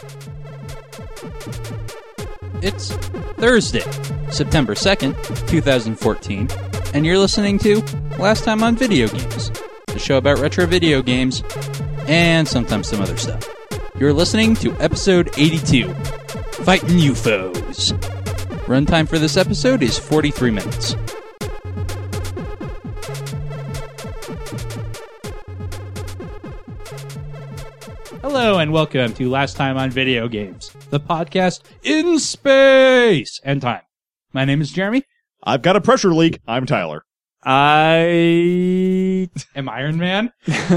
It's Thursday, September 2nd, 2014, and you're listening to Last Time on Video Games, the show about retro video games and sometimes some other stuff. You're listening to episode 82, Fighting UFOs. Runtime for this episode is 43 minutes. Hello and welcome to Last Time on Video Games, the podcast in space and time. My name is Jeremy. I've got a pressure leak. I'm Tyler. I am Iron Man.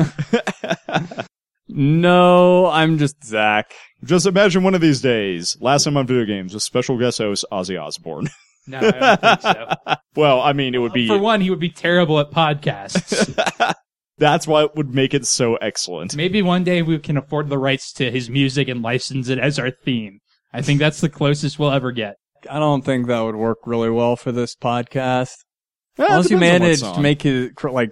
No, I'm just Zach. Just imagine one of these days, Last Time on Video Games, with special guest host Ozzy Osbourne. No, I don't think so. Well, I mean, it would be... For one, he would be terrible at podcasts. That's what would make it so excellent. Maybe one day we can afford the rights to his music and license it as our theme. I think that's the closest we'll ever get. I don't think that would work really well for this podcast. Well, unless you manage to make it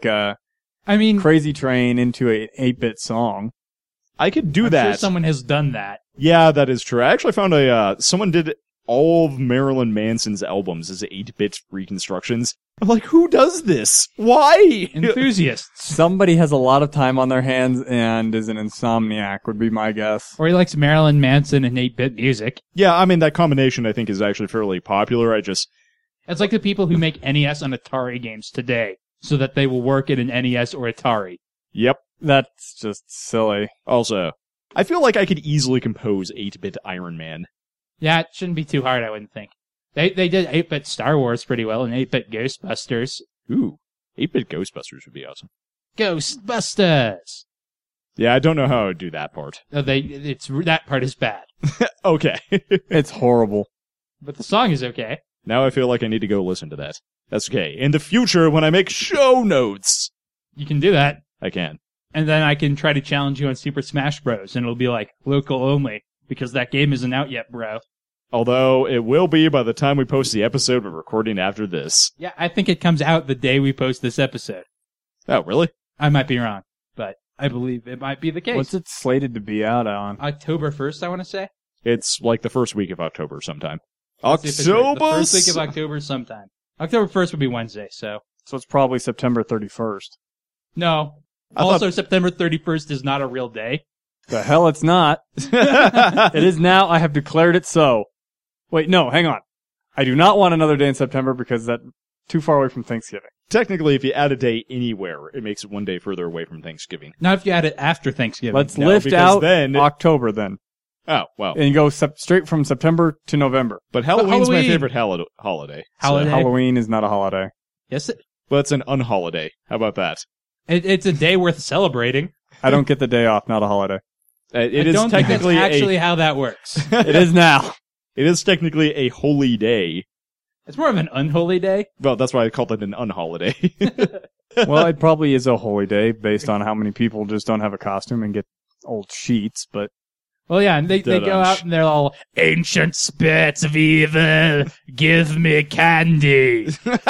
Crazy Train into an 8-bit song. I could do I'm that. Sure someone has done that. Yeah, that is true. I actually found someone did all of Marilyn Manson's albums as 8-bit reconstructions. I'm like, who does this? Why? Enthusiasts. Somebody has a lot of time on their hands and is an insomniac, would be my guess. Or he likes Marilyn Manson and 8-bit music. Yeah, I mean, that combination I think is actually fairly popular. It's like the people who make NES and Atari games today, so that they will work in an NES or Atari. Yep. That's just silly. Also, I feel like I could easily compose 8-bit Iron Man. Yeah, it shouldn't be too hard, I wouldn't think. They did 8-bit Star Wars pretty well and 8-bit Ghostbusters. Ooh, 8-bit Ghostbusters would be awesome. Ghostbusters! Yeah, I don't know how I would do that part. That part is bad. Okay. It's horrible. But the song is okay. Now I feel like I need to go listen to that. That's okay. In the future, when I make show notes... You can do that. I can. And then I can try to challenge you on Super Smash Bros. And it'll be like, local only. Because that game isn't out yet, bro. Although, it will be by the time we post the episode we're recording after this. Yeah, I think it comes out the day we post this episode. Oh, really? I might be wrong, but I believe it might be the case. What's it slated to be out on? October 1st, I want to say? It's like the first week of October sometime. October? The first week of October sometime. October 1st would be Wednesday, so... So it's probably September 31st. No. September 31st is not a real day. The hell it's not. It is now. I have declared it so. Wait, no, hang on. I do not want another day in September because that's too far away from Thanksgiving. Technically, if you add a day anywhere, it makes it one day further away from Thanksgiving. Not if you add it after Thanksgiving. Let's lift out October then. Oh, well. And go straight from September to November. But Halloween's my favorite holiday. Holiday? So Halloween is not a holiday. Yes, Well, it's an unholiday. How about that? It's a day worth celebrating. I don't get the day off, not a holiday. It is technically actually how that works. It is now. It is technically a holy day. It's more of an unholy day. Well, that's why I called it an unholiday. Well, it probably is a holy day based on how many people just don't have a costume and get old sheets, but... Well, yeah, and they go out and they're all, ancient spirits of evil, give me candy.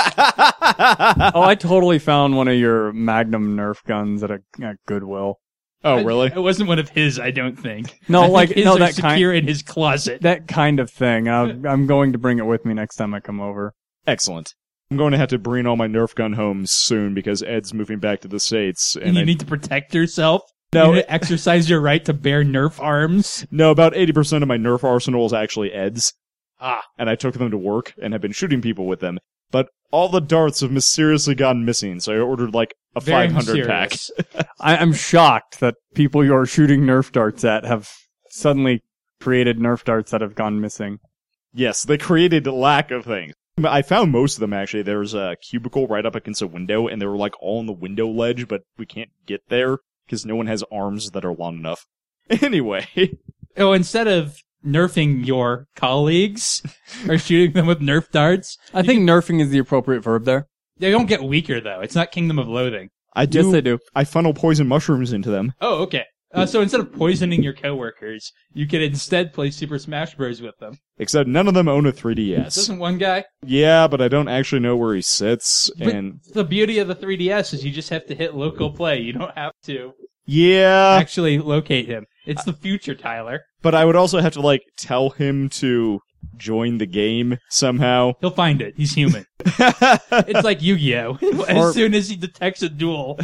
Oh, I totally found one of your Magnum Nerf guns at Goodwill. Oh, really? It wasn't one of his, I don't think. No, that secure in his closet. That kind of thing. I'm going to bring it with me next time I come over. Excellent. I'm going to have to bring all my Nerf gun home soon because Ed's moving back to the States. And you need to protect yourself? No. You need to exercise your right to bear Nerf arms? No, about 80% of my Nerf arsenal is actually Ed's. Ah. And I took them to work and have been shooting people with them. But all the darts have mysteriously gone missing, so I ordered like a Very 500 mysterious. pack. I'm shocked that people you're shooting Nerf darts at have suddenly created Nerf darts that have gone missing. Yes, they created a lack of things. I found most of them, actually. There was a cubicle right up against a window, and they were like all on the window ledge, but we can't get there because no one has arms that are long enough. Anyway. Oh, instead of nerfing your colleagues or shooting them with Nerf darts. I think nerfing is the appropriate verb there. They don't get weaker, though. It's not Kingdom of Loathing. I do. Yes, they do. I funnel poison mushrooms into them. Oh, okay. So instead of poisoning your coworkers, you could instead play Super Smash Bros. With them. Except none of them own a 3DS. Doesn't one guy? Yeah, but I don't actually know where he sits. And the beauty of the 3DS is you just have to hit local play. You don't have to yeah, actually locate him. It's the future, Tyler. But I would also have to, like, tell him to join the game somehow. He'll find it. He's human. It's like Yu-Gi-Oh! As soon as he detects a duel.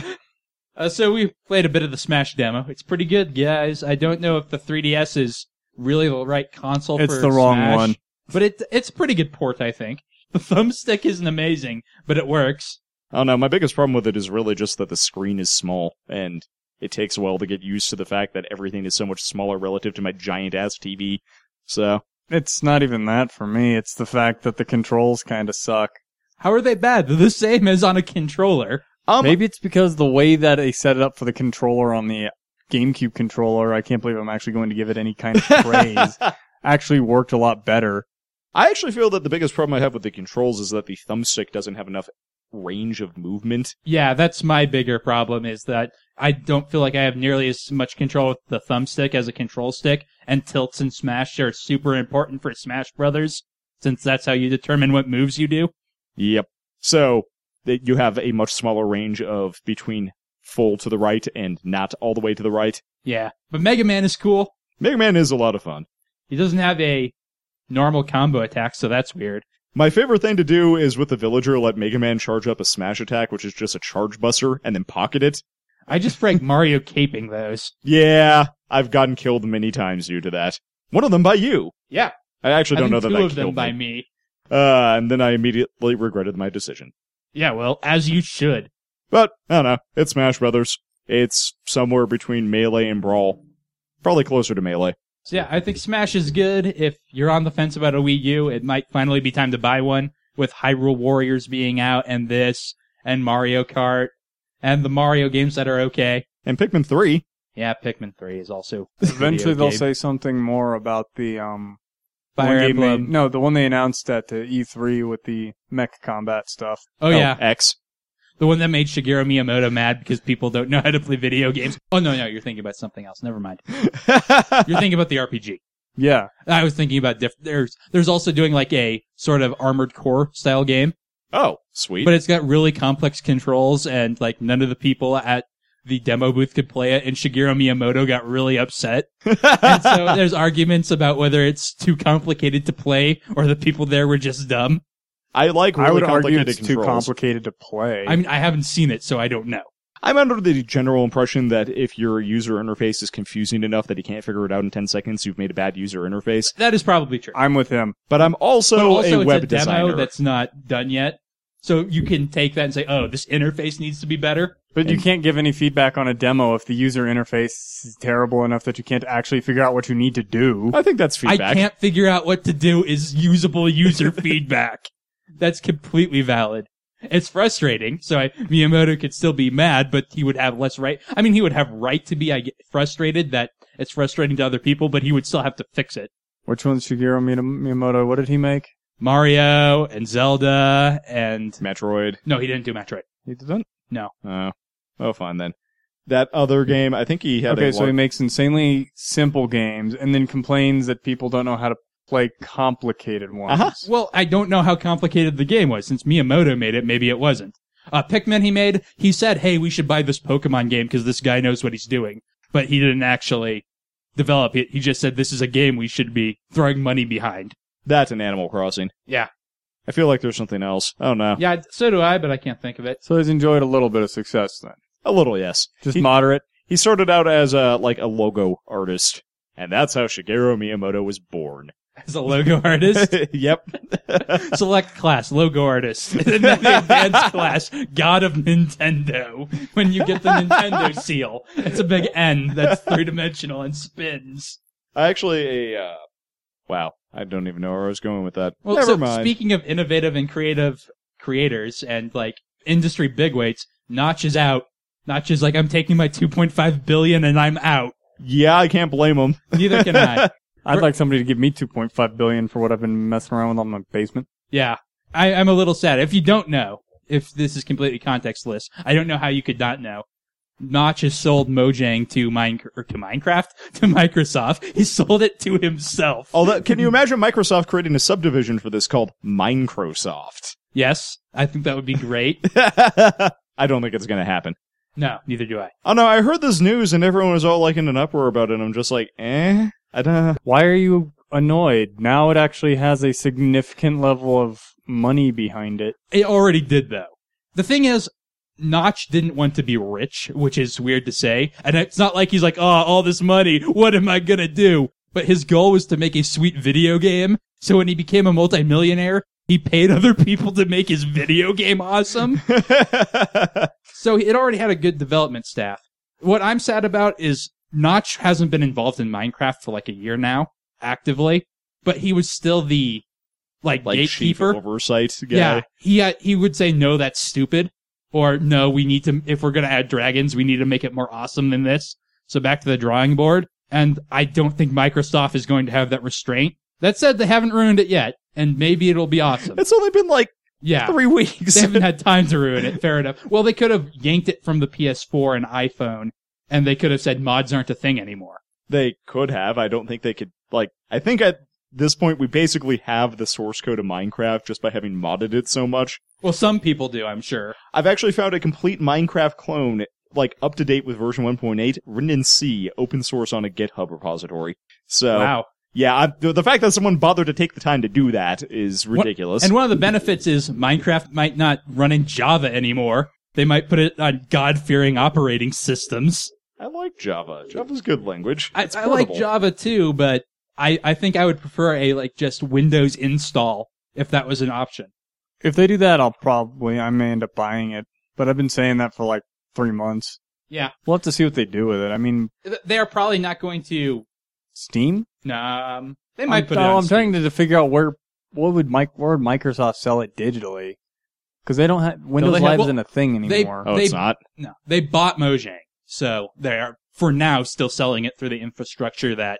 So we played a bit of the Smash demo. It's pretty good, guys. I don't know if the 3DS is really the right console for It's the wrong Smash, one. but it's a pretty good port, I think. The thumbstick isn't amazing, but it works. I don't know, my biggest problem with it is really just that the screen is small, and it takes a while to get used to the fact that everything is so much smaller relative to my giant-ass TV. So, It's not even that for me. It's the fact that the controls kind of suck. How are they bad? They're the same as on a controller. Maybe it's because the way that they set it up for the controller on the GameCube controller, I can't believe I'm actually going to give it any kind of praise, actually worked a lot better. I actually feel that the biggest problem I have with the controls is that the thumbstick doesn't have enough range of movement. Yeah, that's my bigger problem, is that I don't feel like I have nearly as much control with the thumbstick as a control stick, and tilts and smash are super important for Smash Brothers, since that's how you determine what moves you do. Yep. So, you have a much smaller range of between full to the right and not all the way to the right. Yeah, but Mega Man is cool. Mega Man is a lot of fun. He doesn't have a normal combo attack, so that's weird. My favorite thing to do is with the villager, let Mega Man charge up a smash attack, which is just a charge buster, and then pocket it. I just like Mario caping those. Yeah, I've gotten killed many times due to that. One of them by you. Yeah. I actually don't know that two that of them killed by me. me. And then I immediately regretted my decision. Yeah, well, as you should. But, I don't know, it's Smash Brothers. It's somewhere between Melee and Brawl. Probably closer to Melee. So yeah, I think Smash is good. If you're on the fence about a Wii U, it might finally be time to buy one, with Hyrule Warriors being out, and this, and Mario Kart, and the Mario games that are okay. And Pikmin 3. Yeah, Pikmin 3 is also Eventually they'll game. say something more about the, Fire one game Emblem. the one they announced at the E3 with the mech combat stuff. Oh yeah, X. the one that made Shigeru Miyamoto mad because people don't know how to play video games. Oh no, you're thinking about something else. Never mind. You're thinking about the RPG. Yeah. I was thinking about there's also doing like a sort of Armored Core style game, Oh, sweet. but it's got really complex controls, and like none of the people at the demo booth could play it, and Shigeru Miyamoto got really upset. And so there's arguments about whether it's too complicated to play or the people there were just dumb. I like really I would argue complicated it's controls. too complicated to play. I mean, I haven't seen it, so I don't know. I'm under the general impression that if your user interface is confusing enough that you can't figure it out in 10 seconds, you've made a bad user interface. That is probably true. I'm with him. But I'm But also, also a web it's a demo designer. that's not done yet. So you can take that and say, oh, this interface needs to be better. But you can't give any feedback on a demo if the user interface is terrible enough that you can't actually figure out what you need to do. I think that's feedback. I can't figure out what to do is usable user feedback. That's completely valid. It's frustrating, so Miyamoto could still be mad, but he would have less right. I mean, he would have right to be frustrated that it's frustrating to other people, but he would still have to fix it. Which one's Shigeru Miyamoto? What did he make? Mario and Zelda and... Metroid. No, he didn't do Metroid. He didn't? No. Oh, fine then. That other game, I think he had Okay, so he makes insanely simple games and then complains that people don't know how to play complicated ones. Uh-huh. Well, I don't know how complicated the game was. Since Miyamoto made it, maybe it wasn't. Pikmin he made, he said, hey, we should buy this Pokemon game because this guy knows what he's doing. But he didn't actually develop it. He just said, this is a game we should be throwing money behind. That's an Animal Crossing. Yeah. I feel like there's something else. Oh no. Yeah, so do I, but I can't think of it. So he's enjoyed a little bit of success then. A little, yes. Just He- moderate. He started out as a logo artist. And that's how Shigeru Miyamoto was born. As a logo artist, Yep. select class, logo artist. And then the advanced class, God of Nintendo. When you get the Nintendo seal, it's a big N that's three-dimensional and spins. Wow. I don't even know where I was going with that. Well, Never so mind. speaking of innovative and creative creators and like industry bigwigs, Notch is out. Notch is like, I'm taking my $2.5 billion and I'm out. Yeah, I can't blame him. Neither can I. I'd like somebody to give me $2.5 billion for what I've been messing around with on my basement. Yeah. I'm a little sad. If you don't know, if this is completely contextless, I don't know how you could not know. Notch has sold Mojang to Microsoft. He sold it to himself. Can you imagine Microsoft creating a subdivision for this called Minecrosoft? Yes, I think that would be great. I don't think it's going to happen. No, neither do I. Oh no, I heard this news and everyone was all like in an uproar about it. And I'm just like, I don't. Why are you annoyed? Now it actually has a significant level of money behind it. It already did, though. The thing is, Notch didn't want to be rich, which is weird to say. And it's not like he's like, oh, all this money, what am I gonna do? But his goal was to make a sweet video game. So when he became a multimillionaire, he paid other people to make his video game awesome. So it already had a good development staff. What I'm sad about is Notch hasn't been involved in Minecraft for like a year now, actively. But he was still the, like gatekeeper. Chief oversight guy. Yeah, he would say, no, that's stupid. Or, no, we need to, if we're going to add dragons, we need to make it more awesome than this. So back to the drawing board. And I don't think Microsoft is going to have that restraint. That said, they haven't ruined it yet. And maybe it'll be awesome. It's only been like 3 weeks. They haven't had time to ruin it. Fair enough. Well, they could have yanked it from the PS4 and iPhone. And they could have said mods aren't a thing anymore. They could have. I don't think they could, I think at this point we basically have the source code of Minecraft just by having modded it so much. Well, some people do, I'm sure. I've actually found a complete Minecraft clone, up to date with version 1.8, written in C, open source on a GitHub repository. So, wow. Yeah, the fact that someone bothered to take the time to do that is ridiculous. And one of the benefits is Minecraft might not run in Java anymore. They might put it on God-fearing operating systems. I like Java. Java's a good language. I like Java too, but I think I would prefer a just Windows install if that was an option. If they do that, I may end up buying it. But I've been saying that for 3 months. Yeah. We'll have to see what they do with it. I mean, they are probably not going to Steam? They might put it on I'm Steam. trying to figure out where would Microsoft sell it digitally? Because they don't have Windows Live isn't a thing anymore. It's not. No, they bought Mojang, so they are for now still selling it through the infrastructure that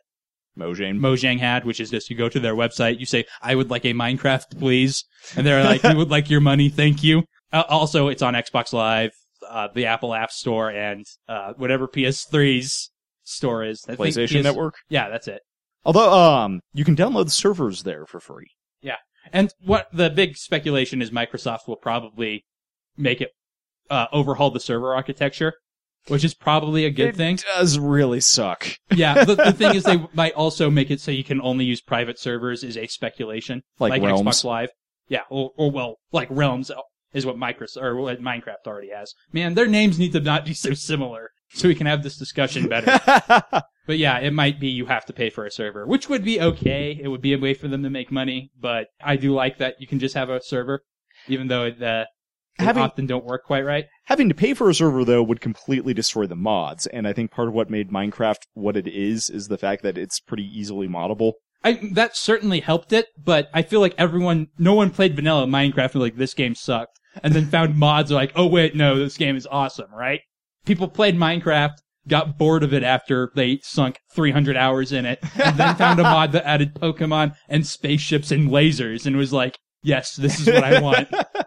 Mojang had, which is just you go to their website, you say, "I would like a Minecraft, please," and they're like, "We would like your money, thank you." Also, it's on Xbox Live, the Apple App Store, and whatever PS3's store is. PlayStation Network? Yeah, that's it. Although, you can download the servers there for free. Yeah. And what the big speculation is Microsoft will probably make it, overhaul the server architecture, which is probably a good thing. It does really suck. Yeah. The thing is they might also make it so you can only use private servers is a speculation. Like Realms. Xbox Live. Yeah. Or like Realms is what what Minecraft already has. Man, their names need to not be so similar so we can have this discussion better. But yeah, it might be you have to pay for a server, which would be okay. It would be a way for them to make money, but I do like that you can just have a server, even though they often don't work quite right. Having to pay for a server, though, would completely destroy the mods, and I think part of what made Minecraft what it is the fact that it's pretty easily moddable. That certainly helped it, but I feel like no one played vanilla Minecraft and like, this game sucked, and then found mods like, oh wait, no, this game is awesome, right? People played Minecraft, got bored of it after they sunk 300 hours in it, and then found a mod that added Pokemon and spaceships and lasers, and was like, yes, this is what I want.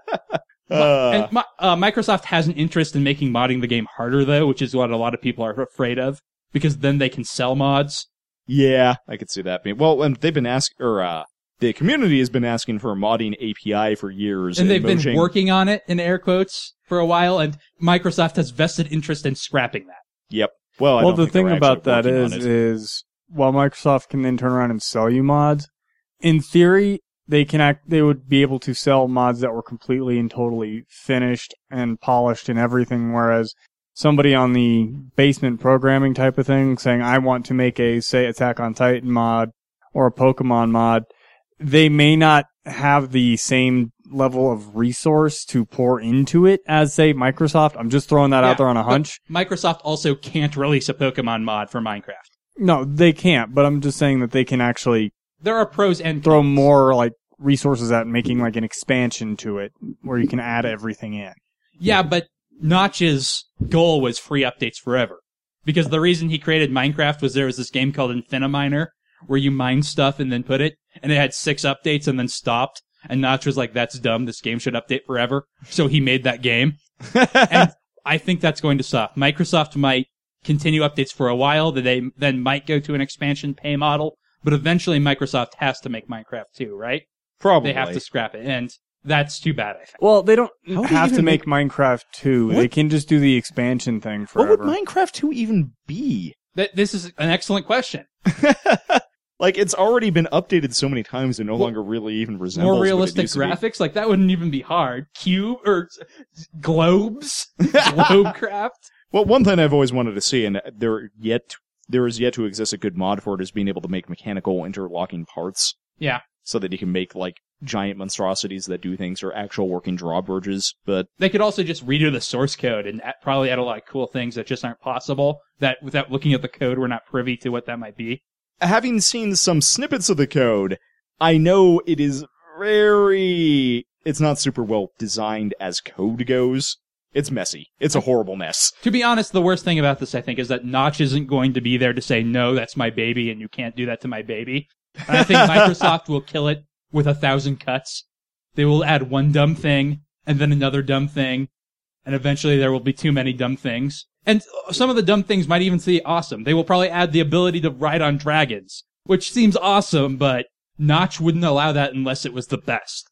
And Microsoft has an interest in making modding the game harder, though, which is what a lot of people are afraid of, because then they can sell mods. Yeah, I could see that being. Well, and they've been the community has been asking for a modding API for years. And they've been working on it, in air quotes, for a while, and Microsoft has vested interest in scrapping that. Yep. Well, the thing about that is while Microsoft can then turn around and sell you mods, in theory, they would be able to sell mods that were completely and totally finished and polished and everything, whereas somebody on the basement programming type of thing saying, I want to make a, say, Attack on Titan mod or a Pokemon mod, they may not have the same level of resource to pour into it as, say, Microsoft. I'm just throwing that out there on a hunch. Microsoft also can't release a Pokemon mod for Minecraft. No, they can't, but I'm just saying that they can actually there are pros and throw more resources at making an expansion to it where you can add everything in. Yeah, but Notch's goal was free updates forever. Because the reason he created Minecraft was there was this game called Infiniminer where you mine stuff and then put it, and it had 6 updates and then stopped. And Notch was like, that's dumb, this game should update forever. So he made that game. And I think that's going to stop. Microsoft might continue updates for a while, they then might go to an expansion pay model, but eventually Microsoft has to make Minecraft too, right? Probably. They have to scrap it. And that's too bad, I think. Well, they don't How do have you to even make Minecraft 2. What? They can just do the expansion thing What forever. would Minecraft 2 even be? This is an excellent question. Like, it's already been updated so many times it no longer really even resembles More what it realistic used to be. graphics? Like, that wouldn't even be hard. Cube, or globes? Globecraft? Well, one thing I've always wanted to see, and there is yet to exist a good mod for it, is being able to make mechanical interlocking parts. Yeah. So that you can make, like, giant monstrosities that do things or actual working drawbridges, but They could also just redo the source code and probably add a lot of cool things that just aren't possible, that without looking at the code, we're not privy to what that might be. having seen some snippets of the code, I know it is it's not super well designed as code goes. It's messy. It's a horrible mess. To be honest, the worst thing about this, I think, is that Notch isn't going to be there to say, no, that's my baby, and you can't do that to my baby. And I think Microsoft will kill it with 1,000 cuts. They will add one dumb thing, and then another dumb thing, and eventually there will be too many dumb things. And some of the dumb things might even be awesome. They will probably add the ability to ride on dragons, which seems awesome, but Notch wouldn't allow that unless it was the best.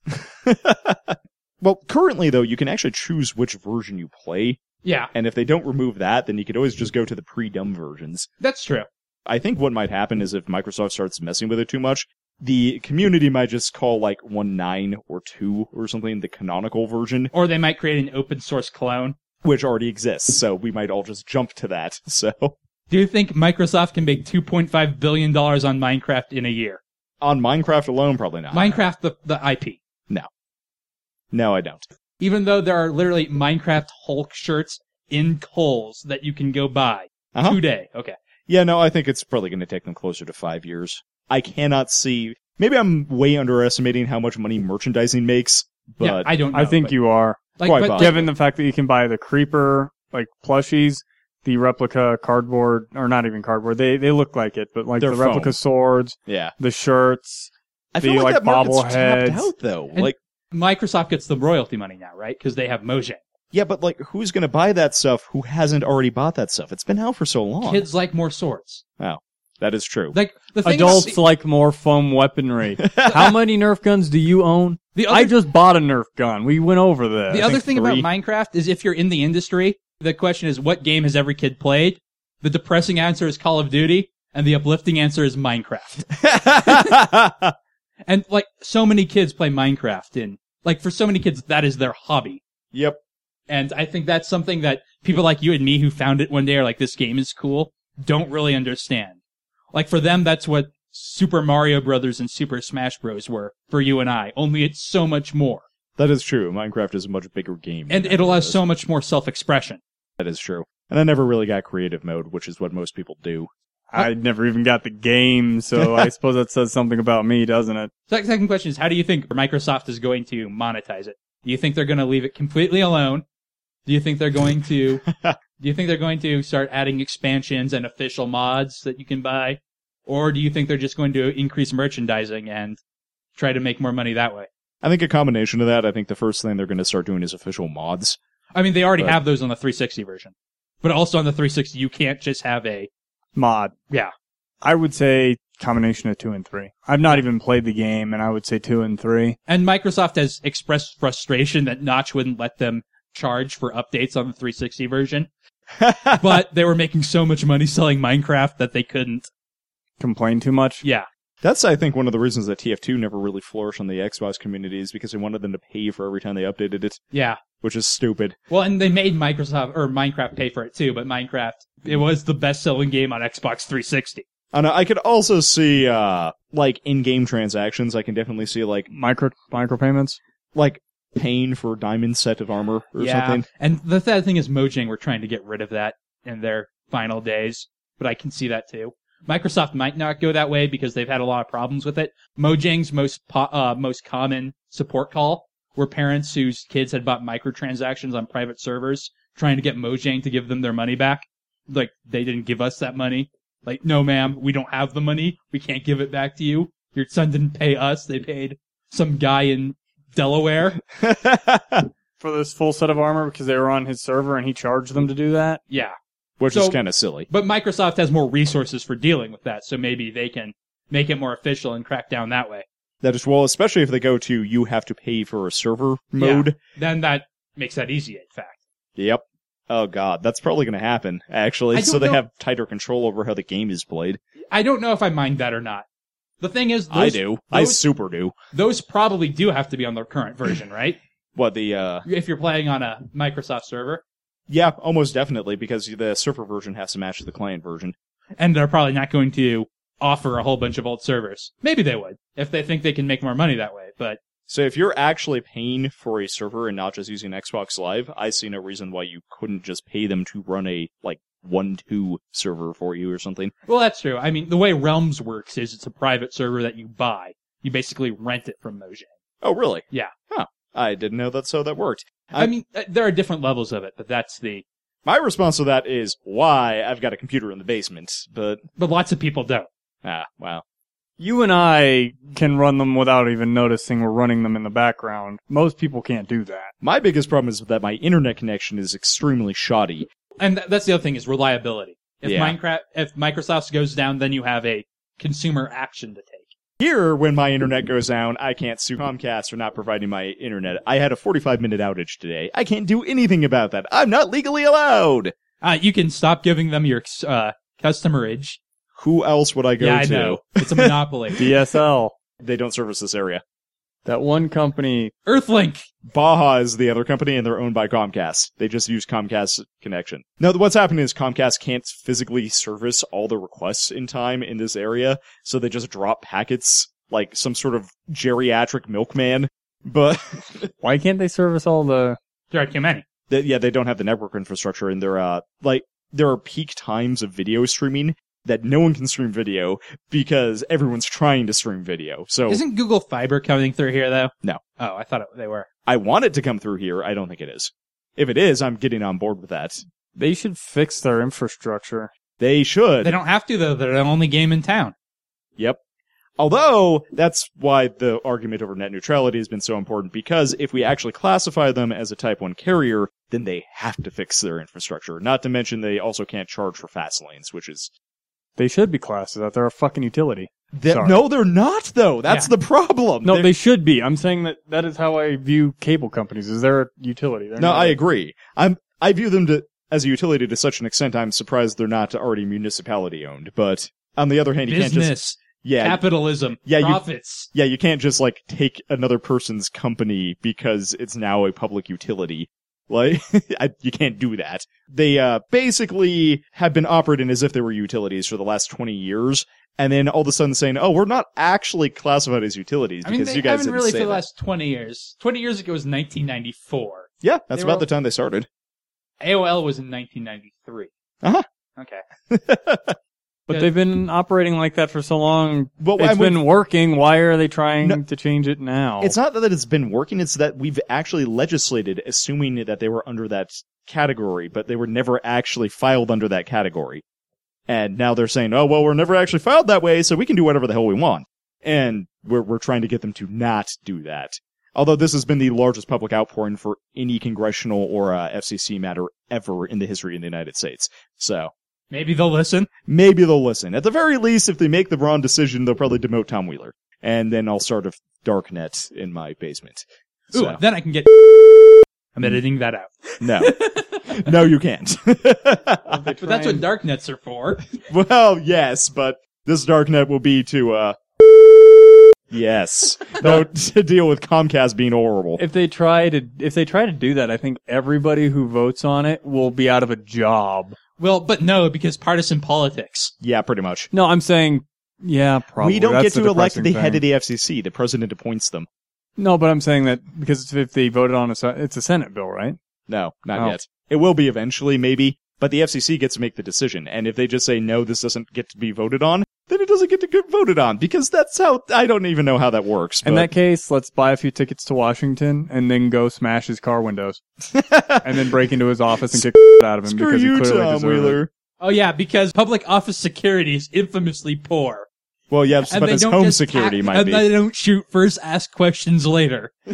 Well, currently, though, you can actually choose which version you play, Yeah, and if they don't remove that, then you could always just go to the pre-dumb versions. that's true. I think what might happen is if Microsoft starts messing with it too much, the community might just call, like, 1.9 or 2 or something the canonical version, Or they might create an open source clone. which already exists, so we might all just jump to that, so... Do you think Microsoft can make $2.5 billion on Minecraft in a year? On Minecraft alone, probably not. Minecraft, the IP. No, I don't. Even though there are literally Minecraft Hulk shirts in Kohl's that you can go buy Uh-huh. today. Okay. Yeah, no, I think it's probably going to take them closer to 5 years. I cannot see... Maybe I'm way underestimating how much money merchandising makes, but... Yeah, I don't know. I think but, you are. like, quite but, possibly. Given the fact that you can buy the creeper, like plushies, the replica cardboard, or not even cardboard, they look like it, but like They're the replica foam. swords, yeah. the shirts, I the, feel like like, that market's bobbleheads. tapped out, though. And- Like, Microsoft gets the royalty money now, right? Because they have Mojang. yeah, but like, who's going to buy that stuff who hasn't already bought that stuff? It's been out for so long. Kids like more swords. Oh, that is true. Like the thing Adults is, like more foam weaponry. How many Nerf guns do you own? the I other, just bought a Nerf gun. We went over this. the other thing about 3. Minecraft is if you're in the industry, the question is what game has every kid played? The depressing answer is Call of Duty, and the uplifting answer is Minecraft. And like so many kids play Minecraft, and like for so many kids that is their hobby. Yep. And I think that's something that people like you and me who found it one day are like, this game is cool, don't really understand. Like for them, that's what Super Mario Brothers and Super Smash Bros. Were for you and I, only it's so much more. That is true. Minecraft is a much bigger game. And than it allows that is. so much more self-expression. That is true. And I never really got creative mode, which is what most people do. I never even got the game, so I suppose that says something about me, doesn't it? Second question is, how do you think Microsoft is going to monetize it? Do you think they're going to leave it completely alone? Do you think they're going to start adding expansions and official mods that you can buy? Or do you think they're just going to increase merchandising and try to make more money that way? I think a combination of that. I think the first thing they're going to start doing is official mods. I mean, they already But- have those on the 360 version. But also on the 360, you can't just have a... Mod. Yeah. I would say combination of 2 and 3. I've not even played the game, and I would say 2 and 3. And Microsoft has expressed frustration that Notch wouldn't let them charge for updates on the 360 version. But they were making so much money selling Minecraft that they couldn't. Complain too much? Yeah. That's, I think, one of the reasons that TF2 never really flourished on the Xbox community is because they wanted them to pay for every time they updated it, Yeah. which is stupid. Well, and they made Minecraft pay for it too, but Minecraft, it was the best-selling game on Xbox 360. And I could also see, like, in-game transactions. I can definitely see, like Micropayments? paying for a diamond set of armor or something. And the sad thing is Mojang were trying to get rid of that in their final days, but I can see that too. Microsoft might not go that way because they've had a lot of problems with it. Mojang's most common support call were parents whose kids had bought microtransactions on private servers trying to get Mojang to give them their money back. Like, they didn't give us that money. Like, no ma'am, we don't have the money. We can't give it back to you. Your son didn't pay us. They paid some guy in Delaware. For this full set of armor because they were on his server and he charged them to do that? Yeah. Which So- is kind of silly. But Microsoft has more resources for dealing with that, so maybe they can make it more official and crack down that way. That is, well, especially if they go to you have to pay for a server mode. Then that makes that easy, in fact. Yep. Oh god, that's probably going to happen, actually. So they have tighter control over how the game is played. I don't know if I mind that or not. The thing is, I do. I super do. Those probably do have to be on the current version, right? What, the, If you're playing on a Microsoft server. Yeah, almost definitely, because the server version has to match the client version. And they're probably not going to offer a whole bunch of old servers. Maybe they would, if they think they can make more money that way, but... So if you're actually paying for a server and not just using Xbox Live, I see no reason why you couldn't just pay them to run a, 1-2 server for you or something. Well, that's true. I mean, the way Realms works is it's a private server that you buy. You basically rent it from Mojang. Oh, really? Yeah. Huh. I didn't know that's how that worked. I mean, there are different levels of it, but that's the... My response to that is, why? I've got a computer in the basement, but... But lots of people don't. Ah, wow. You and I can run them without even noticing we're running them in the background. Most people can't do that. My biggest problem is that my internet connection is extremely shoddy. And that's the other thing, is reliability. If Yeah. if Microsoft's goes down, then you have a consumer action to take. Here, when my internet goes down, I can't sue Comcast for not providing my internet. I had a 45-minute outage today. I can't do anything about that. I'm not legally allowed! You can stop giving them your customerage. Who else would I go to? I know. It's a monopoly. DSL. They don't service this area. That one company. Earthlink! Baja is the other company, and they're owned by Comcast. They just use Comcast connection. Now, what's happening is Comcast can't physically service all the requests in time in this area, so they just drop packets like some sort of geriatric milkman. But Why can't they service all the... There are too many. they don't have the network infrastructure, and there are peak times of video streaming that no one can stream video because everyone's trying to stream video. So Isn't Google Fiber coming through here, though? No. Oh, I thought they were. I want it to come through here. I don't think it is. If it is, I'm getting on board with that. They should fix their infrastructure. They should. They don't have to, though. They're the only game in town. Yep. Although, that's why the argument over net neutrality has been so important, because if we actually classify them as a Type 1 carrier, then they have to fix their infrastructure. Not to mention they also can't charge for fast lanes, which is... They should be classed as that. They're a fucking utility. Sorry. No, they're not, though. That's the problem. No, they should be. I'm saying that is how I view cable companies. Is they're a utility. They're I agree. I view them as a utility to such an extent I'm surprised they're not already municipality owned. But on the other hand, you can't just... Capitalism. Profits. You can't just, take another person's company because it's now a public utility. You can't do that. They, basically have been operating as if they were utilities for the last 20 years, and then all of a sudden saying, oh, we're not actually classified as utilities because you guys haven't didn't really say for the that. last 20 years. 20 years ago was 1994. Yeah, that's about the time they started. AOL was in 1993. Uh-huh. Okay. But they've been operating like that for so long. Well, It's been working. Why are they trying to change it now? It's not that it's been working, it's that we've actually legislated assuming that they were under that category, but they were never actually filed under that category. And now they're saying, oh, well, we're never actually filed that way, so we can do whatever the hell we want. And we're trying to get them to not do that. Although this has been the largest public outpouring for any congressional or FCC matter ever in the history of the United States. So... Maybe they'll listen. Maybe they'll listen. At the very least, if they make the wrong decision, they'll probably demote Tom Wheeler. And then I'll start a darknet in my basement. Ooh, then I can get... I'm editing that out. No. No, you can't. But that's what darknets are for. Well, yes, but this darknet will be to, yes. No, to deal with Comcast being horrible. If they try to do that, I think everybody who votes on it will be out of a job. Well, but no, because partisan politics. Yeah, pretty much. No, I'm saying, yeah, probably. We don't That's get to elect the thing. head of the FCC. The president appoints them. No, but I'm saying that because if they voted on it's a Senate bill, right? No, not yet. It will be eventually, maybe, but the FCC gets to make the decision. And if they just say, no, this doesn't get to be voted on, then it doesn't get to get voted on, because that's how, I don't even know how that works. In that case, let's buy a few tickets to Washington and then go smash his car windows. And then break into his office and kick the out of him Screw because you, he clearly Tom deserved Wheeler. it. Oh yeah, because public office security is infamously poor. Well, yeah, but his home security might and be. they don't shoot first, ask questions later.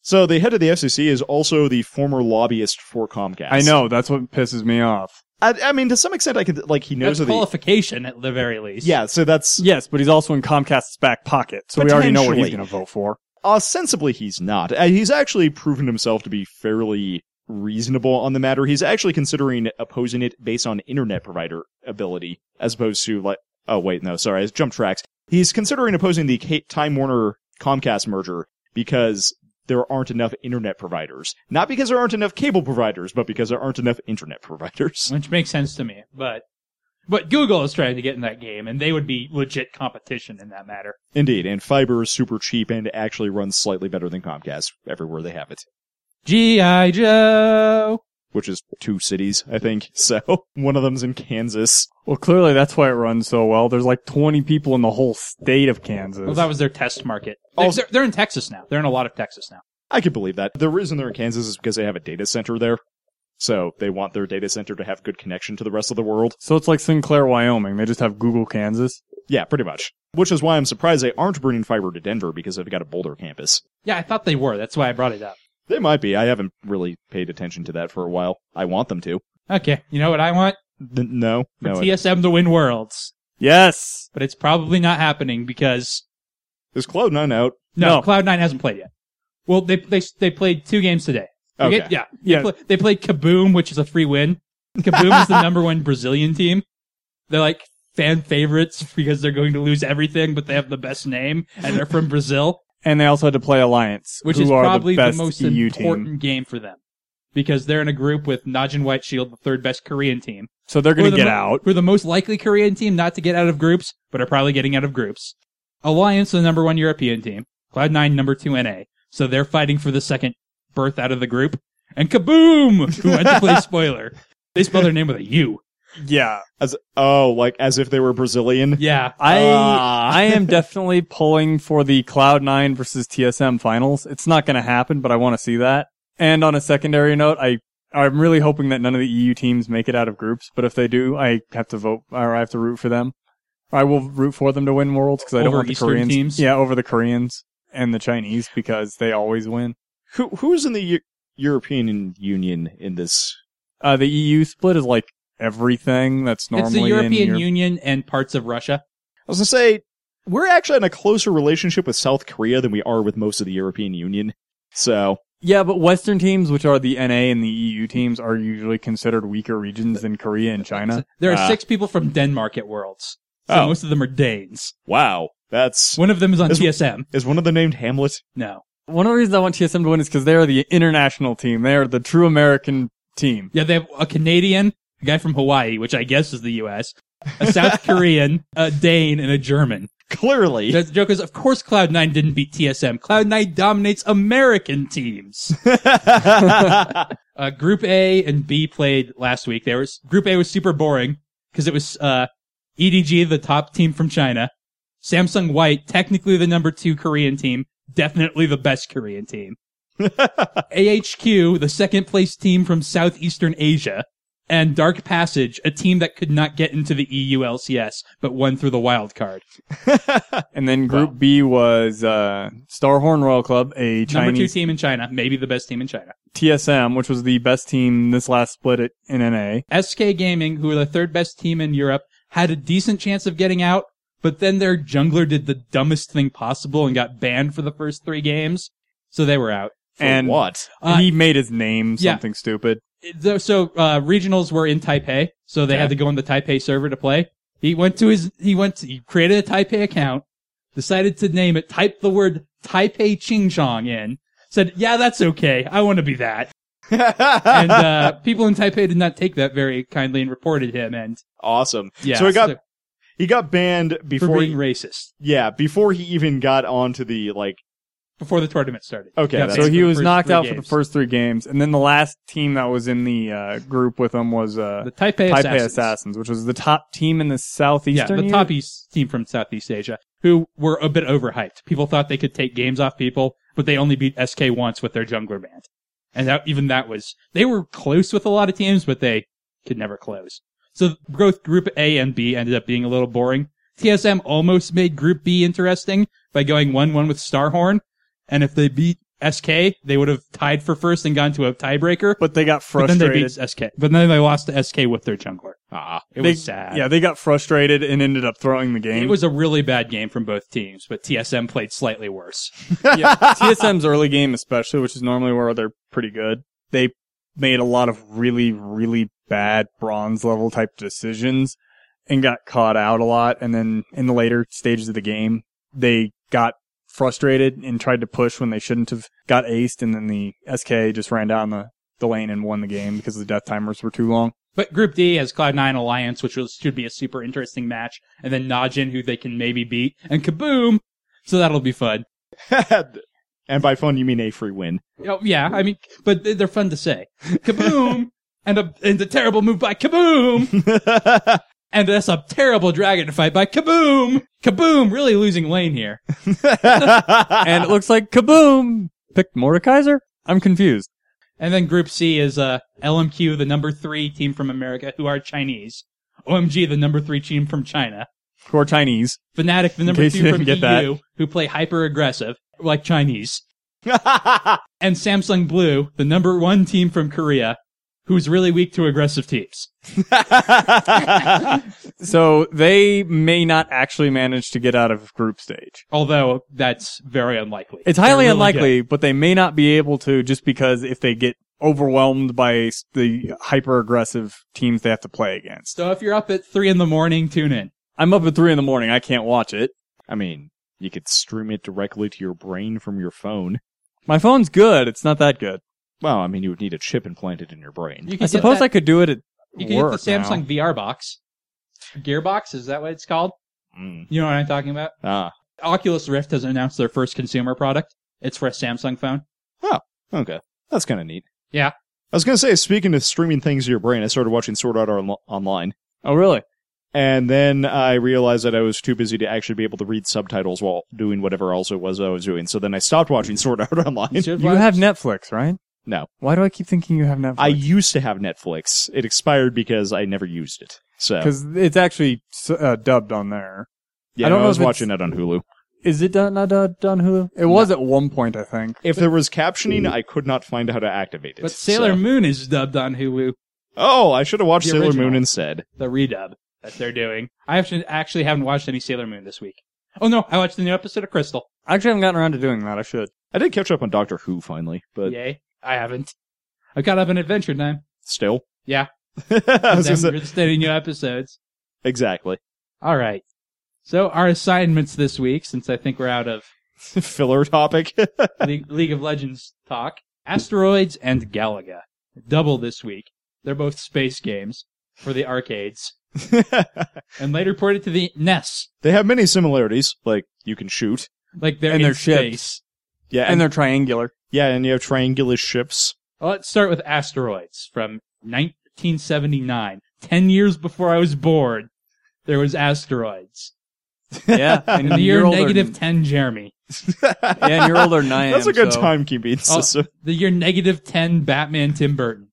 So the head of the FCC is also the former lobbyist for Comcast. I know, that's what pisses me off. I mean, to some extent, I could, like, he knows That's qualification at the very least. Yeah, so that's... Yes, but he's also in Comcast's back pocket, so we already know what he's going to vote for. Ostensibly, he's not. He's actually proven himself to be fairly reasonable on the matter. He's actually considering opposing it based on internet provider ability, as opposed to, like... Oh, wait, no, sorry, I jumped tracks. He's considering opposing the Time Warner Comcast merger because there aren't enough internet providers. Not because there aren't enough cable providers, but because there aren't enough internet providers. Which makes sense to me. But Google is trying to get in that game, and they would be legit competition in that matter. Indeed, and fiber is super cheap and actually runs slightly better than Comcast everywhere they have it. G.I. Joe! Which is 2 cities, I think. So, one of them's in Kansas. Well, clearly that's why it runs so well. There's like 20 people in the whole state of Kansas. Well, that was their test market. Also- They're in Texas now. They're in a lot of Texas now. I could believe that. The reason they're in Kansas is because they have a data center there. So, they want their data center to have good connection to the rest of the world. So it's like Sinclair, Wyoming. They just have Google, Kansas. Yeah, pretty much. Which is why I'm surprised they aren't bringing fiber to Denver because they've got a Boulder campus. Yeah, I thought they were. That's why I brought it up. They might be. I haven't really paid attention to that for a while. I want them to. Okay, you know what I want? No. For TSM to win Worlds. Yes! But it's probably not happening because... Is Cloud9 out? No, Cloud9 hasn't played yet. Well, they played 2 games today. Okay. Yeah. They played Kaboom, which is a free win. Kaboom is the number 1 Brazilian team. They're like fan favorites because they're going to lose everything, but they have the best name, and they're from Brazil. And they also had to play Alliance, which who is are probably the, best most EU important team. game for them. Because they're in a group with Najin White Shield, the 3rd best Korean team. So they're going to get out. Who are the most likely Korean team not to get out of groups, but are probably getting out of groups. Alliance, the number 1 European team. Cloud9, number 2 NA. So they're fighting for the second berth out of the group. And Kaboom! Who had to play spoiler. They spell their name with a U. Yeah. As if they were Brazilian? Yeah. I am definitely pulling for the Cloud9 versus TSM finals. It's not going to happen, but I want to see that. And on a secondary note, I'm really hoping that none of the EU teams make it out of groups, but if they do, I have to vote, or I have to root for them. I will root for them to win Worlds, because I don't want the Eastern Koreans. Teams? Yeah, over the Koreans and the Chinese, because they always win. Who's in the European Union in this? The EU split is like everything that's normally It's the European in Union and parts of Russia. I was going to say, we're actually in a closer relationship with South Korea than we are with most of the European Union. So... Yeah, but Western teams, which are the NA and the EU teams, are usually considered weaker regions than Korea and China. There are 6 people from Denmark at Worlds. So most of them are Danes. Wow. That's... One of them is on TSM. Is one of them named Hamlet? No. One of the reasons I want TSM to win is because they are the international team. They are the true American team. Yeah, they have a Canadian, a guy from Hawaii, which I guess is the US, a South Korean, a Dane, and a German. Clearly. The joke is, of course Cloud9 didn't beat TSM. Cloud9 dominates American teams. Group A and B played last week. Group A was super boring because it was EDG, the top team from China, Samsung White, technically the number 2 Korean team, definitely the best Korean team, AHQ, the 2nd place team from Southeastern Asia, and Dark Passage, a team that could not get into the EU LCS, but won through the wild card. And then Group B was Starhorn Royal Club, a Chinese... Number 2 team in China, maybe the best team in China. TSM, which was the best team this last split in NA. SK Gaming, who are the 3rd best team in Europe, had a decent chance of getting out, but then their jungler did the dumbest thing possible and got banned for the first 3 games, so they were out. And what? He made his name something stupid. So regionals were in Taipei, so they had to go on the Taipei server to play. He created a Taipei account, decided to name it, typed the word Taipei Chingchong in, said, yeah, that's okay, I want to be that. And people in Taipei did not take that very kindly and reported him, and... Awesome. Yeah, so he got banned before... For being racist. Yeah, before he even got onto the, Before the tournament started. Okay. So he was knocked out for the first 3 games, and then the last team that was in the group with him was the Taipei Assassins, which was the top team in the Southeastern. Yeah, the top team from Southeast Asia, who were a bit overhyped. People thought they could take games off people, but they only beat SK once with their jungler band. And they were close with a lot of teams, but they could never close. So both Group A and B ended up being a little boring. TSM almost made Group B interesting by going 1-1 with Starhorn. And if they beat SK, they would have tied for first and gone to a tiebreaker. But they got But then frustrated. they beat SK. But then they lost to SK with their jungler. It They- was sad. Yeah, they got frustrated and ended up throwing the game. It was a really bad game from both teams, but TSM played slightly worse. Yeah, TSM's early game especially, which is normally where they're pretty good. They made a lot of really, really bad bronze level type decisions and got caught out a lot. And then in the later stages of the game, they got frustrated and tried to push when they shouldn't have, got aced, and then the SK just ran down the lane and won the game because the death timers were too long. But Group D has Cloud9 Alliance, which should be a super interesting match, and then Najin, who they can maybe beat, and Kaboom! So that'll be fun. And by fun, you mean a free win. Oh, yeah, I mean, but they're fun to say. Kaboom! and a terrible move by Kaboom! And that's a terrible dragon fight by Kaboom! Kaboom! Really losing lane here. And it looks like Kaboom picked Mordekaiser? I'm confused. And then Group C is LMQ, the number 3 team from America, who are Chinese. OMG, the number 3 team from China. Who are Chinese. Fnatic, the number case 2 you from didn't EU, get that. who play hyper-aggressive, like Chinese. And Samsung Blue, the number 1 team from Korea, who's really weak to aggressive teams. So they may not actually manage to get out of group stage. Although, that's very unlikely. It's highly They're really unlikely, good. but they may not be able to just because if they get overwhelmed by the hyper-aggressive teams they have to play against. So if you're up at 3 a.m, tune in. I'm up at 3 a.m. I can't watch it. I mean, you could stream it directly to your brain from your phone. My phone's good. It's not that good. Well, I mean, you would need a chip implanted in your brain. You I suppose I could do it at You can work get the Samsung now. VR box. Gearbox, is that what it's called? Mm. You know what I'm talking about? Oculus Rift has announced their first consumer product. It's for a Samsung phone. Okay. That's kind of neat. Yeah. I was going to say, speaking of streaming things to your brain, I started watching Sword Art Online. Oh, really? And then I realized that I was too busy to actually be able to read subtitles while doing whatever else it was I was doing. So then I stopped watching Sword Art Online. You have Netflix, right? No. Why do I keep thinking you have Netflix? I used to have Netflix. It expired because I never used it. So Because it's actually dubbed on there. yeah, I don't know I was if it's- watching it on Hulu. Is it not dubbed on Hulu? It was at one point, I think. If there was captioning, I could not find how to activate it. But Sailor so- Moon is dubbed on Hulu, Oh, I should have watched The Sailor original. Moon instead. the redub that they're doing. I actually haven't watched any Sailor Moon this week. Oh no, I watched the new episode of Crystal. I actually haven't gotten around to doing that. I should. I did catch up on Doctor Who finally, but Yay. I haven't. I got up in Adventure Time. still. Yeah. I was gonna say- We're studying new episodes. exactly. All right. So our assignments this week, since I think we're out of Filler topic. League of Legends talk, Asteroids and Galaga. Double this week. They're both space games for the arcades. And later ported to the NES. They have many similarities, like you can shoot. Like they're And in they're ships. space. Yeah, And they're triangular. yeah, and you have triangular ships. Well, let's start with Asteroids from 1979. 10 years before I was born, there was Asteroids. Yeah. In the year negative 10 Jeremy. Yeah, and you're older than I am. That's a good so- timekeeping Oh, system. the year negative 10 Batman Tim Burton.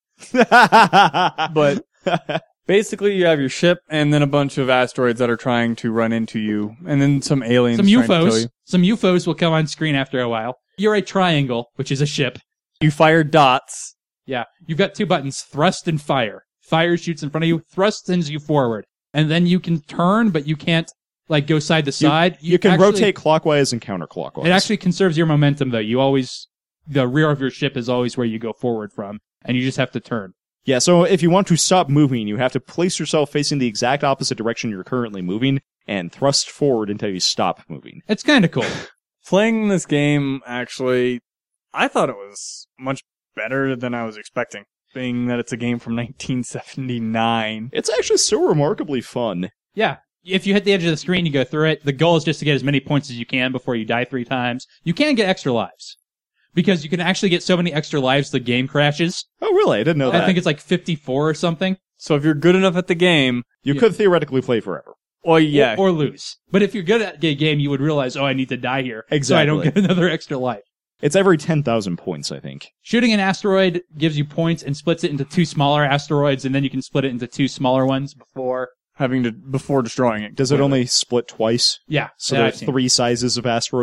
But basically, you have your ship and then a bunch of asteroids that are trying to run into you, and then some aliens Some trying to kill UFOs. you. Some UFOs will come on screen after a while. You're a triangle, which is a ship. You fire dots. Yeah. You've got 2 buttons, thrust and fire. Fire shoots in front of you, thrust sends you forward. And then you can turn, but you can't, like, go side to side. You can actually- rotate clockwise and counterclockwise. It actually conserves your momentum, though. The rear of your ship is always where you go forward from, and you just have to turn. Yeah, so if you want to stop moving, you have to place yourself facing the exact opposite direction you're currently moving and thrust forward until you stop moving. It's kind of cool. Playing this game, actually, I thought it was much better than I was expecting, being that it's a game from 1979. It's actually so remarkably fun. Yeah. If you hit the edge of the screen, you go through it. The goal is just to get as many points as you can before you die 3 times. You can get extra lives. Because you can actually get so many extra lives the game crashes. Oh, really? I didn't know that. I think it's like 54 or something. So if you're good enough at the game, you could theoretically play forever. well, yeah, Or lose. But if you're good at the game, you would realize, oh, I need to die here. So I don't Exactly. get another extra life. It's every 10,000 points, I think. Shooting an asteroid gives you points and splits it into 2 smaller asteroids, and then you can split it into 2 smaller ones before. before destroying it. Does it completely. only split twice? Yeah. So that there are I've seen. 3 sizes of asteroid?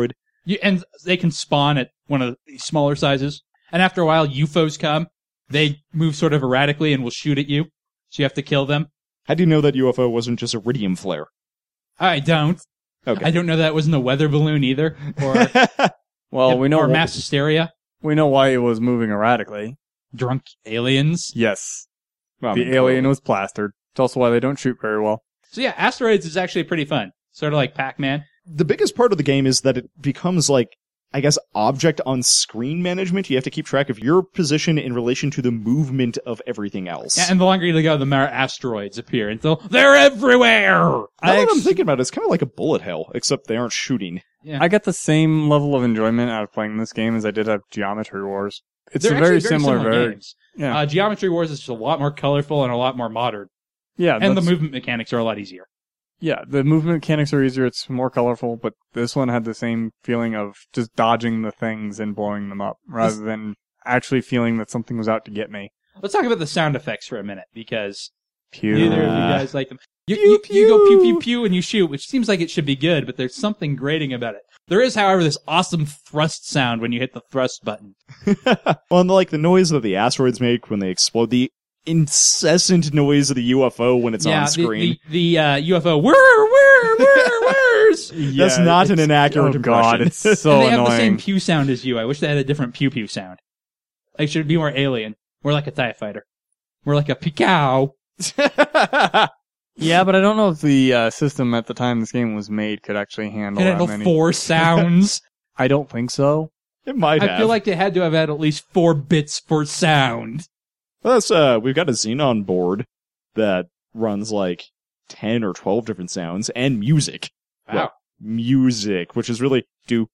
And they can spawn at one of the smaller sizes. And after a while, UFOs come. They move sort of erratically and will shoot at you. So you have to kill them. How do you know that UFO wasn't just iridium flare? I don't. Okay. I don't know that wasn't a weather balloon either. Or, Well, we know or mass hysteria. we know why it was moving erratically. Drunk aliens. Yes, Well, I the mean, alien was plastered. It's also why they don't shoot very well. So yeah, Asteroids is actually pretty fun. Sort of like Pac-Man. the biggest part of the game is that it becomes like, I guess, object on screen management. You have to keep track of your position in relation to the movement of everything else. Yeah, and the longer you go, the more asteroids appear until they're everywhere. Now that I'm thinking about it, it's kind of like a bullet hell, except they aren't shooting. Yeah. I got the same level of enjoyment out of playing this game as I did of Geometry Wars. It's They're a very actually similar games. Yeah. Geometry Wars is just a lot more colorful and a lot more modern. Yeah, And the that's- movement mechanics are a lot easier. Yeah, the movement mechanics are easier. It's more colorful, but this one had the same feeling of just dodging the things and blowing them up, rather than actually feeling that something was out to get me. Let's talk about the sound effects for a minute, because Pew. neither of you guys like them. You go pew pew pew and you shoot, which seems like it should be good, but there's something grating about it. There is, however, this awesome thrust sound when you hit the thrust button. Well, and like the noise that the asteroids make when they explode, the incessant noise of the UFO when it's on screen. The UFO, where's? That's not an it's- inaccurate oh God, impression. it's so And they have annoying. the same pew sound as you. I wish they had a different pew pew sound. Like, should be more alien. More like a TIE fighter. More like a pew. Yeah, but I don't know if the system at the time this game was made could actually handle And that it'll many. 4 sounds. I don't think so. It might have. I feel like they had to have had at least 4 bits for sound. Well, that's, we've got a Xenon board that runs like 10 or 12 different sounds and music. Wow. Like, music, which is really do.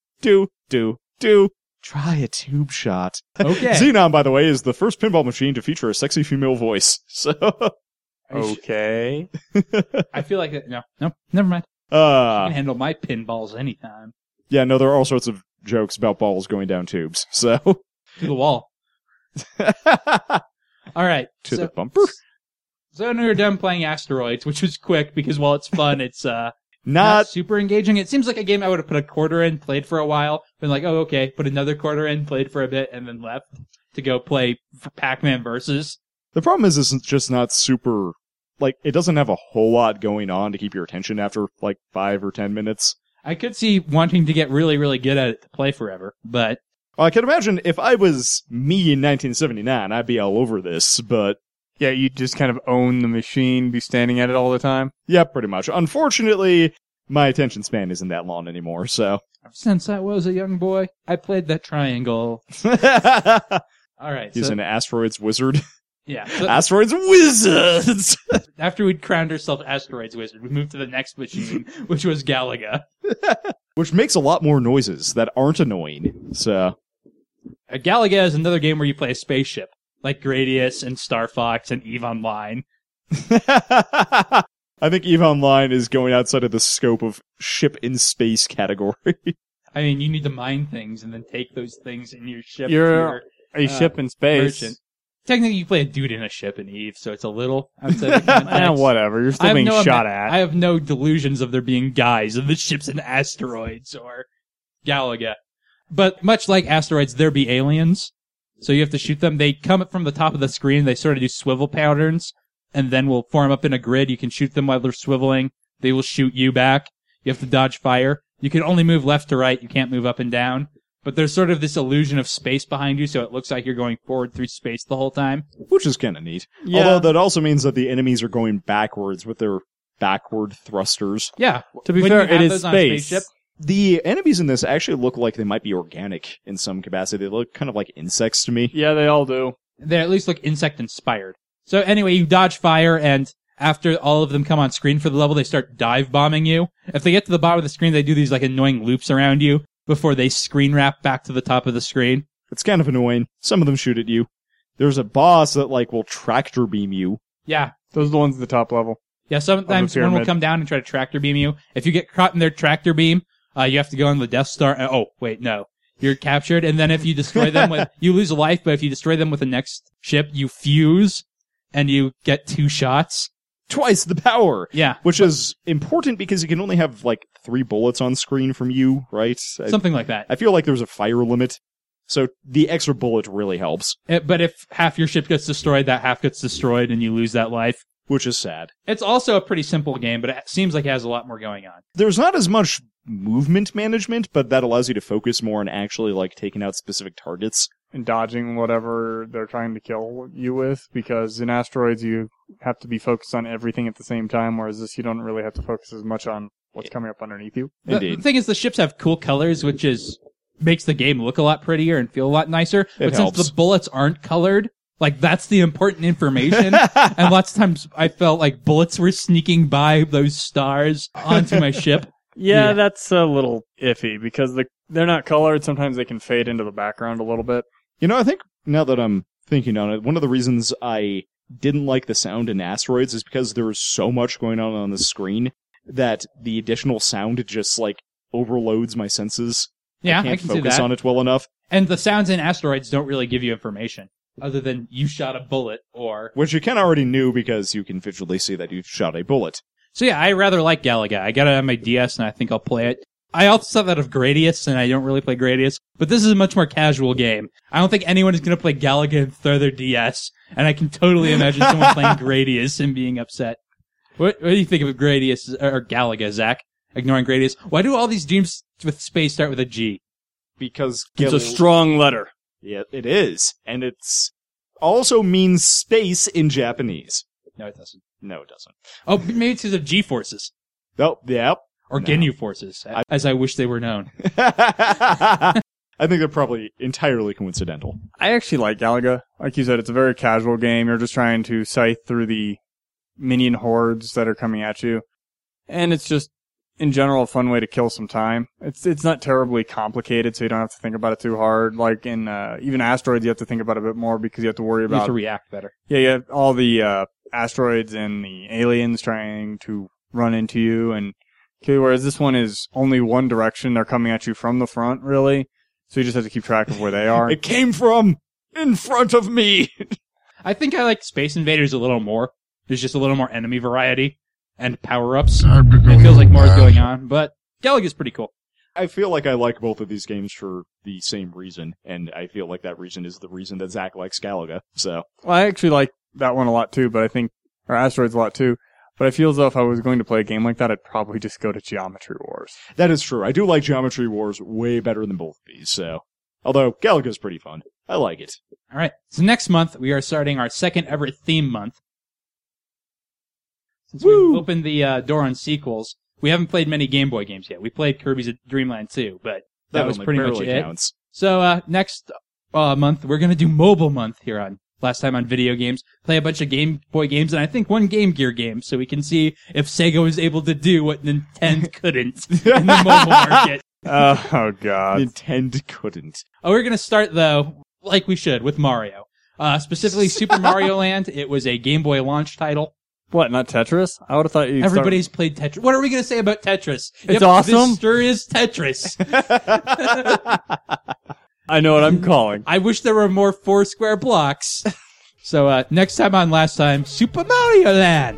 Try a tube shot. Okay. Xenon, by the way, is the first pinball machine to feature a sexy female voice. So, Okay. I feel like it. No, never mind. I can uh, handle my pinballs anytime. yeah, no, there are all sorts of jokes about balls going down tubes. So, To the wall. All right. to so, the bumper. So when we were done playing Asteroids, which was quick because while it's fun, it's not Not super engaging. It seems like a game I would have put a quarter in, played for a while, been like, oh, okay, put another quarter in, played for a bit, and then left to go play Pac-Man Versus. the problem is it's just not super. Like, it doesn't have a whole lot going on to keep your attention after like 5 or 10 minutes. I could see wanting to get really, really good at it to play forever, but Well, I can imagine if I was me in 1979, I'd be all over this, but Yeah, you just kind of own the machine, be standing at it all the time. yeah, pretty much. Unfortunately, my attention span isn't that long anymore, so. since I was a young boy, I played that triangle. He's All right, so, an asteroids wizard. yeah. So Asteroids wizards! after we'd crowned ourselves Asteroids Wizard, we moved to the next machine, which was Galaga. Which makes a lot more noises that aren't annoying, so. Galaga is another game where you play a spaceship, like Gradius and Star Fox and EVE Online. I think EVE Online is going outside of the scope of ship in space category. I mean, you need to mine things and then take those things in your ship. You're to a your, ship in space. merchant. Technically, you play a dude in a ship in EVE, so it's a little outside the context. Whatever. You're still being shot at. I have no delusions of there being guys in the ships and asteroids or Galaga. But much like asteroids, there be aliens. So you have to shoot them. They come up from the top of the screen. They sort of do swivel patterns and then will form up in a grid. You can shoot them while they're swiveling. They will shoot you back. You have to dodge fire. You can only move left to right. You can't move up and down. But there's sort of this illusion of space behind you, so it looks like you're going forward through space the whole time. Which is kind of neat. Yeah. Although that also means that the enemies are going backwards with their backward thrusters. Yeah. To be When fair, you have it is those on a space. spaceship, The enemies in this actually look like they might be organic in some capacity. They look kind of like insects to me. Yeah, they all do. they at least look insect-inspired. So anyway, you dodge fire, and after all of them come on screen for the level, they start dive bombing you. If they get to the bottom of the screen, they do these like annoying loops around you before they screen wrap back to the top of the screen. It's kind of annoying. Some of them shoot at you. There's a boss that like will tractor beam you. Yeah. Those are the ones at the top level. Yeah, sometimes one will pyramid. come down and try to tractor beam you. If you get caught in their tractor beam, you have to go on the Death Star. Oh, wait, no. You're captured, and then if you destroy them with, you lose a life, but if you destroy them with the next ship, you fuse, and you get 2 shots. twice the power. Yeah. Which is important because you can only have, 3 bullets on screen from you, right? Something like that. I feel like there's a fire limit. So the extra bullet really helps. But if half your ship gets destroyed, that half gets destroyed and you lose that life. Which is sad. It's also a pretty simple game, but it seems like it has a lot more going on. There's not as much movement management, but that allows you to focus more on actually, taking out specific targets. And dodging whatever they're trying to kill you with, because in Asteroids you have to be focused on everything at the same time, whereas this you don't really have to focus as much on what's coming up underneath you. Indeed. The thing is, the ships have cool colors, which makes the game look a lot prettier and feel a lot nicer. But helps. since the bullets aren't colored, that's the important information. And lots of times I felt like bullets were sneaking by those stars onto my ship. Yeah, Yeah. that's a little iffy, because they're not colored. Sometimes they can fade into the background a little bit. I think now that I'm thinking on it, one of the reasons I didn't like the sound in Asteroids is because there was so much going on the screen that the additional sound just, overloads my senses. Yeah, I can't can see focus that. on it well enough. And the sounds in Asteroids don't really give you information, other than you shot a bullet or... Which you kind of already knew because you can visually see that you shot a bullet. So yeah, I rather like Galaga. I got it on my DS, and I think I'll play it. I also saw that of Gradius, and I don't really play Gradius, but this is a much more casual game. I don't think anyone is going to play Galaga and throw their DS, and I can totally imagine someone playing Gradius and being upset. What do you think of Gradius, or Galaga, Zach? Ignoring Gradius. Why do all these dreams with space start with a G? Because It's a strong letter. Yeah, it is. And it's also means space in Japanese. No, it doesn't. No, it doesn't. Oh, maybe it's because of G-forces. Oh, yeah. Or No. Ginyu forces, as I wish they were known. I think they're probably entirely coincidental. I actually like Galaga. Like you said, it's a very casual game. You're just trying to scythe through the minion hordes that are coming at you. And it's just, in general, a fun way to kill some time. It's not terribly complicated, so you don't have to think about it too hard. Like in even Asteroids, you have to think about it a bit more because you have to worry You have about... to react better. Yeah, you have all the asteroids and the aliens trying to run into you, and whereas this one is only one direction. They're coming at you from the front, really. So you just have to keep track of where they are. It came from in front of me. I think I like Space Invaders a little more. There's just a little more enemy variety and power-ups. It feels like more is going on, but Galaga's pretty cool. I feel like I like both of these games for the same reason, and I feel like that reason is the reason that Zach likes Galaga, so. Well, I actually like that one a lot too, but I think, or Asteroids a lot too. But I feel as though if I was going to play a game like that, I'd probably just go to Geometry Wars. That is true. I do like Geometry Wars way better than both of these, so. Although, Galaga's pretty fun. I like it. All right. So next month, we are starting our second ever theme month. Since we've opened the door on sequels, we haven't played many Game Boy games yet. We played Kirby's Dream Land 2, but that was only pretty much barely it. counts. So next month, we're going to do Mobile Month here on Last Time on Video Games. Play a bunch of Game Boy games, and I think one Game Gear game, so we can see if Sega was able to do what Nintendo couldn't in the mobile market. Oh, God. Nintendo couldn't. Oh, we're going to start, though, like we should, with Mario. Specifically, Super Mario Land. It was a Game Boy launch title. What, not Tetris? I would have thought you'd Everybody's played Tetris. What are we going to say about Tetris? It's awesome. This sure is Tetris. I know what I'm calling. I wish there were more 4 square blocks. So, next time on Last Time, Super Mario Land.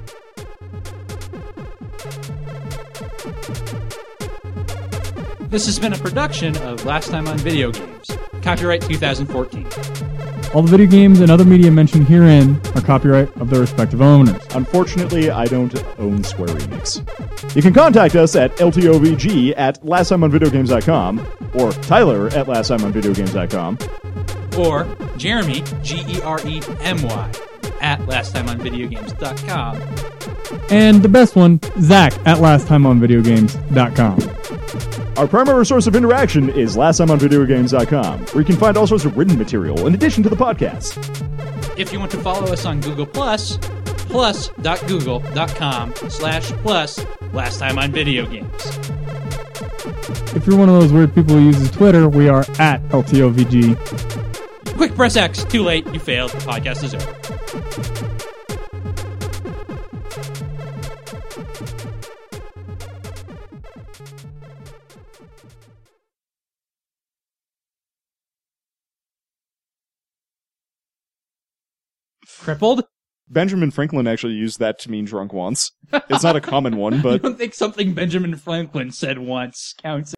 This has been a production of Last Time on Video Games. Copyright 2014. All the video games and other media mentioned herein are copyright of their respective owners. Unfortunately, I don't own Square Enix. You can contact us at ltovg@lasttimeonvideogames.com or Tyler at lasttimeonvideogames.com. Or Jeremy, Geremy, at lasttimeonvideogames.com. And the best one, Zach at lasttimeonvideogames.com. Our primary source of interaction is lasttimeonvideogames.com, where you can find all sorts of written material in addition to the podcast. If you want to follow us on Google+, plus.google.com/plus Last Time on Video Games. If you're one of those weird people who uses Twitter, we are at LTOVG. Quick press X. Too late. You failed. The podcast is over. Crippled? Benjamin Franklin actually used that to mean drunk once. It's not a common one, I but don't think something Benjamin Franklin said once counts